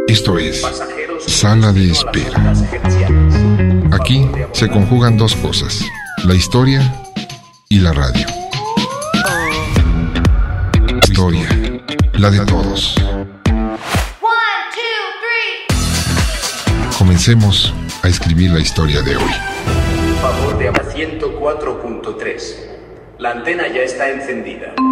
Esto es Sala de Espera. Aquí se conjugan dos cosas, la historia y la radio. Historia, la de todos. Comencemos a escribir la historia de hoy. Favor de 104.3. La antena ya está encendida.